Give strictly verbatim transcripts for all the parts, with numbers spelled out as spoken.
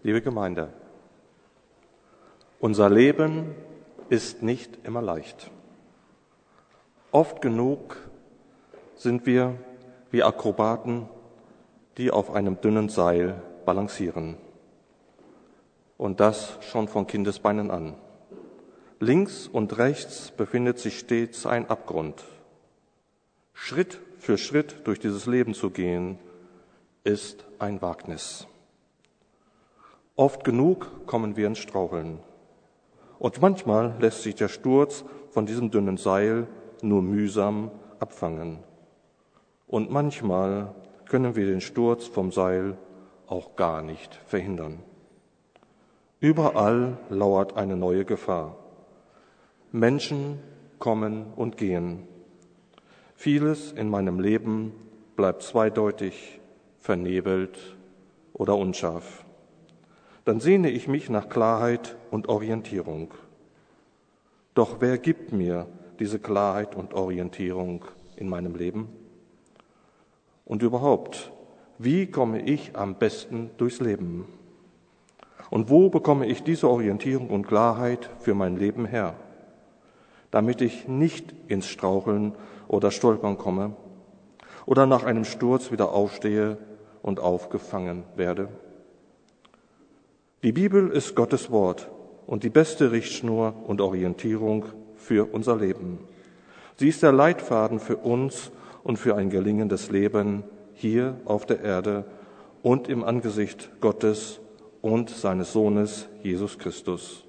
Liebe Gemeinde, unser Leben ist nicht immer leicht. Oft genug sind wir wie Akrobaten, die auf einem dünnen Seil balancieren. Und das schon von Kindesbeinen an. Links und rechts befindet sich stets ein Abgrund. Schritt für Schritt durch dieses Leben zu gehen, ist ein Wagnis. Oft genug kommen wir ins Straucheln. Und manchmal lässt sich der Sturz von diesem dünnen Seil nur mühsam abfangen. Und manchmal können wir den Sturz vom Seil auch gar nicht verhindern. Überall lauert eine neue Gefahr. Menschen kommen und gehen. Vieles in meinem Leben bleibt zweideutig, vernebelt oder unscharf. Dann sehne ich mich nach Klarheit und Orientierung. Doch wer gibt mir diese Klarheit und Orientierung in meinem Leben? Und überhaupt, wie komme ich am besten durchs Leben? Und wo bekomme ich diese Orientierung und Klarheit für mein Leben her, damit ich nicht ins Straucheln oder Stolpern komme oder nach einem Sturz wieder aufstehe und aufgefangen werde? Die Bibel ist Gottes Wort und die beste Richtschnur und Orientierung für unser Leben. Sie ist der Leitfaden für uns und für ein gelingendes Leben hier auf der Erde und im Angesicht Gottes und seines Sohnes Jesus Christus.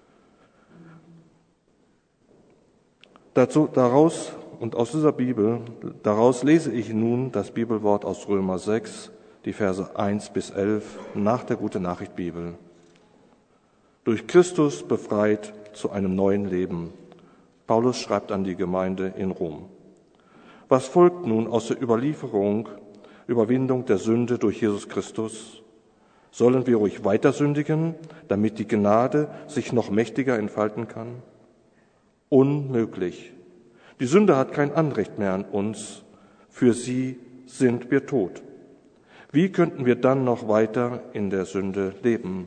Dazu, daraus und aus dieser Bibel, daraus lese ich nun das Bibelwort aus Römer sechs, die Verse eins bis elf nach der Gute-Nachricht-Bibel. Durch Christus befreit zu einem neuen Leben. Paulus schreibt an die Gemeinde in Rom. Was folgt nun aus der Überlieferung, Überwindung der Sünde durch Jesus Christus? Sollen wir ruhig weiter sündigen, damit die Gnade sich noch mächtiger entfalten kann? Unmöglich. Die Sünde hat kein Anrecht mehr an uns. Für sie sind wir tot. Wie könnten wir dann noch weiter in der Sünde leben?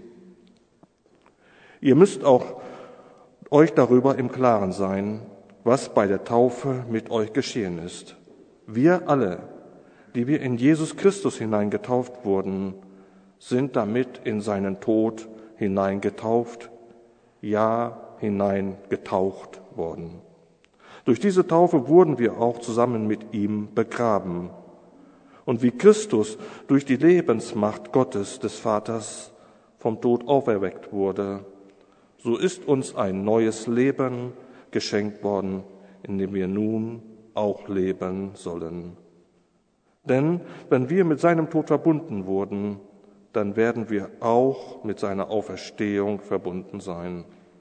Ihr müsst auch euch darüber im Klaren sein, was bei der Taufe mit euch geschehen ist. Wir alle, die wir in Jesus Christus hineingetauft wurden, sind damit in seinen Tod hineingetauft, ja, hineingetaucht worden. Durch diese Taufe wurden wir auch zusammen mit ihm begraben. Und wie Christus durch die Lebensmacht Gottes, des Vaters, vom Tod auferweckt wurde, so ist uns ein neues Leben geschenkt worden, in dem wir nun auch leben sollen. Denn wenn wir mit seinem Tod verbunden wurden, dann werden wir auch mit seiner Auferstehung verbunden sein.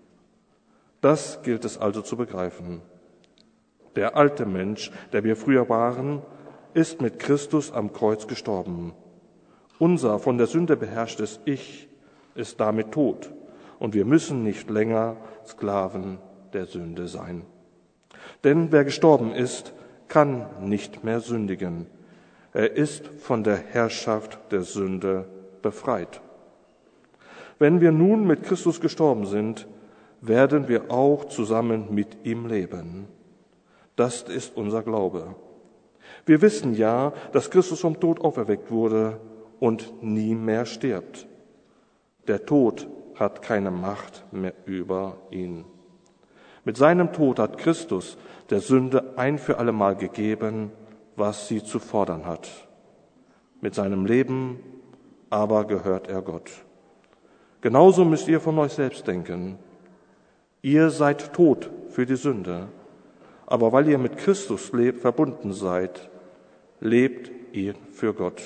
Das gilt es also zu begreifen. Der alte Mensch, der wir früher waren, ist mit Christus am Kreuz gestorben. Unser von der Sünde beherrschtes Ich ist damit tot und wir müssen nicht länger Sklaven der Sünde sein. Denn wer gestorben ist, kann nicht mehr sündigen. Er ist von der Herrschaft der Sünde befreit. Wenn wir nun mit Christus gestorben sind, werden wir auch zusammen mit ihm leben. Das ist unser Glaube. Wir wissen ja, dass Christus vom Tod auferweckt wurde und nie mehr stirbt. Der Tod hat keine Macht mehr über ihn. Mit seinem Tod hat Christus der Sünde ein für alle Mal gegeben, was sie zu fordern hat. Mit seinem Leben aber gehört er Gott. Genauso müsst ihr von euch selbst denken. Ihr seid tot für die Sünde, aber weil ihr mit Christus lebt, verbunden seid, lebt ihr für Gott.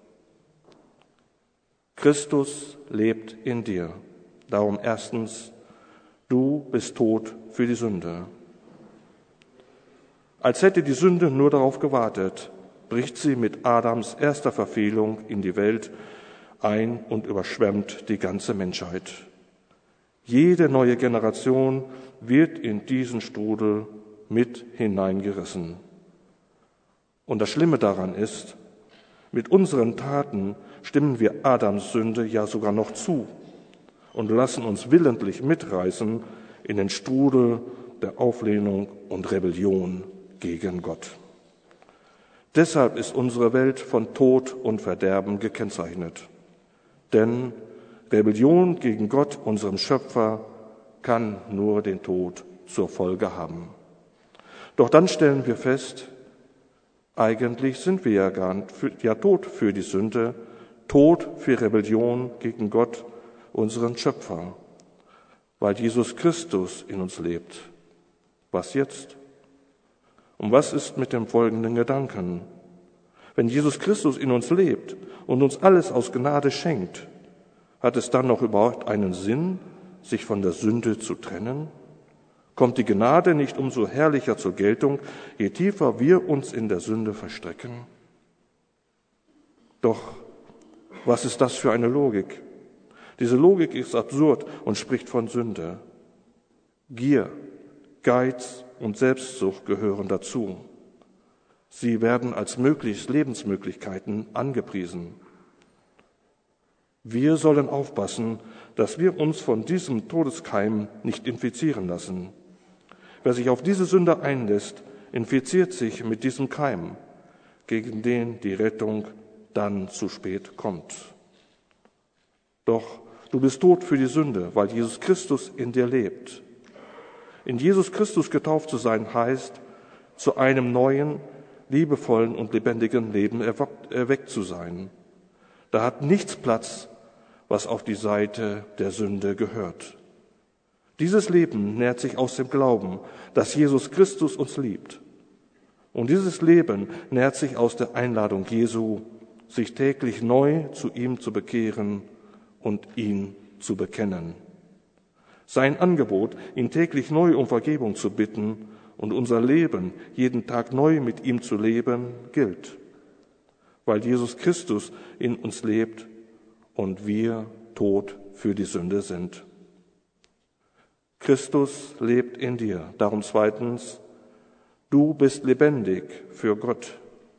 Christus lebt in dir. Darum erstens, du bist tot für die Sünde. Als hätte die Sünde nur darauf gewartet, bricht sie mit Adams erster Verfehlung in die Welt ein und überschwemmt die ganze Menschheit. Jede neue Generation wird in diesen Strudel mit hineingerissen. Und das Schlimme daran ist, mit unseren Taten stimmen wir Adams Sünde ja sogar noch zu und lassen uns willentlich mitreißen in den Strudel der Auflehnung und Rebellion gegen Gott. Deshalb ist unsere Welt von Tod und Verderben gekennzeichnet. Denn Rebellion gegen Gott, unserem Schöpfer, kann nur den Tod zur Folge haben. Doch dann stellen wir fest, eigentlich sind wir ja, gar für, ja tot für die Sünde, tot für Rebellion gegen Gott, unseren Schöpfer, weil Jesus Christus in uns lebt. Was jetzt? Und was ist mit dem folgenden Gedanken? Wenn Jesus Christus in uns lebt und uns alles aus Gnade schenkt, hat es dann noch überhaupt einen Sinn, sich von der Sünde zu trennen? Kommt die Gnade nicht umso herrlicher zur Geltung, je tiefer wir uns in der Sünde verstricken? Doch was ist das für eine Logik? Diese Logik ist absurd und spricht von Sünde. Gier, Geiz und Selbstsucht gehören dazu. Sie werden als möglichst Lebensmöglichkeiten angepriesen. Wir sollen aufpassen, dass wir uns von diesem Todeskeim nicht infizieren lassen. Wer sich auf diese Sünde einlässt, infiziert sich mit diesem Keim, gegen den die Rettung dann zu spät kommt. Doch du bist tot für die Sünde, weil Jesus Christus in dir lebt. In Jesus Christus getauft zu sein heißt, zu einem neuen, liebevollen und lebendigen Leben erweckt zu sein. Da hat nichts Platz, was auf die Seite der Sünde gehört. Dieses Leben nährt sich aus dem Glauben, dass Jesus Christus uns liebt. Und dieses Leben nährt sich aus der Einladung Jesu, sich täglich neu zu ihm zu bekehren und ihn zu bekennen. Sein Angebot, ihn täglich neu um Vergebung zu bitten und unser Leben jeden Tag neu mit ihm zu leben, gilt, weil Jesus Christus in uns lebt und wir tot für die Sünde sind. Christus lebt in dir. Darum zweitens, du bist lebendig für Gott.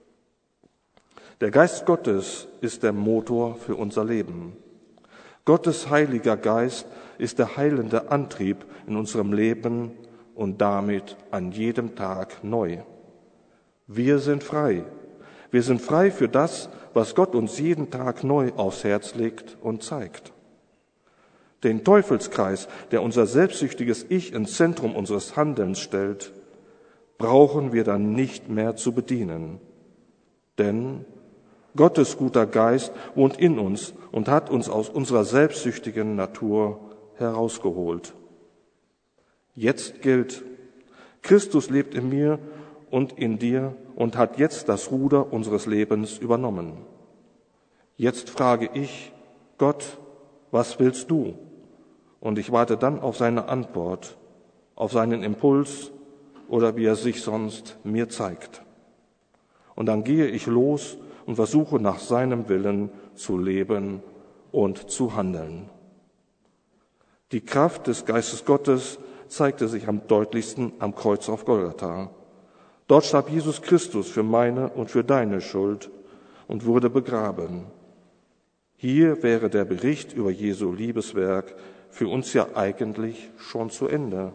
Der Geist Gottes ist der Motor für unser Leben. Gottes Heiliger Geist ist der heilende Antrieb in unserem Leben und damit an jedem Tag neu. Wir sind frei. Wir sind frei für das, was Gott uns jeden Tag neu aufs Herz legt und zeigt. Den Teufelskreis, der unser selbstsüchtiges Ich ins Zentrum unseres Handelns stellt, brauchen wir dann nicht mehr zu bedienen. Denn Gottes guter Geist wohnt in uns und hat uns aus unserer selbstsüchtigen Natur herausgeholt. Jetzt gilt, Christus lebt in mir und in dir und hat jetzt das Ruder unseres Lebens übernommen. Jetzt frage ich, Gott, was willst du? Und ich warte dann auf seine Antwort, auf seinen Impuls oder wie er sich sonst mir zeigt. Und dann gehe ich los und versuche nach seinem Willen zu leben und zu handeln. Die Kraft des Geistes Gottes zeigte sich am deutlichsten am Kreuz auf Golgatha. Dort starb Jesus Christus für meine und für deine Schuld und wurde begraben. Hier wäre der Bericht über Jesu Liebeswerk für uns ja eigentlich schon zu Ende.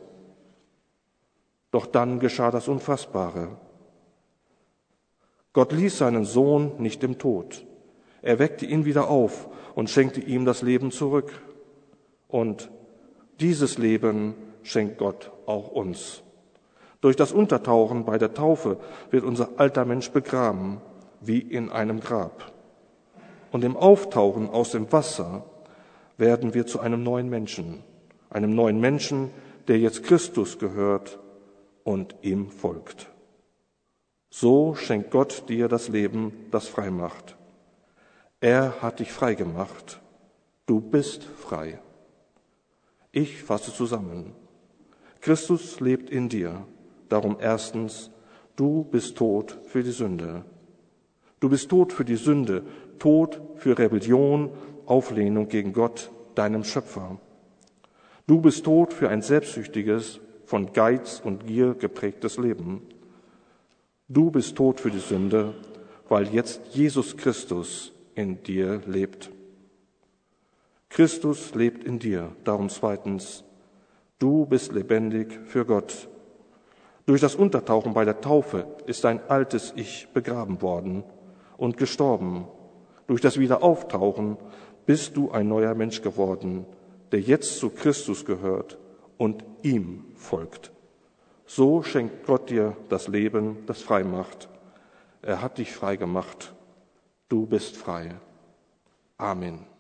Doch dann geschah das Unfassbare. Gott ließ seinen Sohn nicht im Tod. Er weckte ihn wieder auf und schenkte ihm das Leben zurück. Und dieses Leben schenkt Gott auch uns. Durch das Untertauchen bei der Taufe wird unser alter Mensch begraben, wie in einem Grab. Und im Auftauchen aus dem Wasser werden wir zu einem neuen Menschen, einem neuen Menschen, der jetzt Christus gehört und ihm folgt. So schenkt Gott dir das Leben, das frei macht. Er hat dich frei gemacht. Du bist frei. Ich fasse zusammen. Christus lebt in dir. Darum erstens, du bist tot für die Sünde. Du bist tot für die Sünde, tot für Rebellion, Auflehnung gegen Gott, deinem Schöpfer. Du bist tot für ein selbstsüchtiges, von Geiz und Gier geprägtes Leben. Du bist tot für die Sünde, weil jetzt Jesus Christus in dir lebt. Christus lebt in dir. Darum zweitens, du bist lebendig für Gott. Durch das Untertauchen bei der Taufe ist dein altes Ich begraben worden und gestorben. Durch das Wiederauftauchen bist du ein neuer Mensch geworden, der jetzt zu Christus gehört und ihm folgt. So schenkt Gott dir das Leben, das frei macht. Er hat dich frei gemacht. Du bist frei. Amen.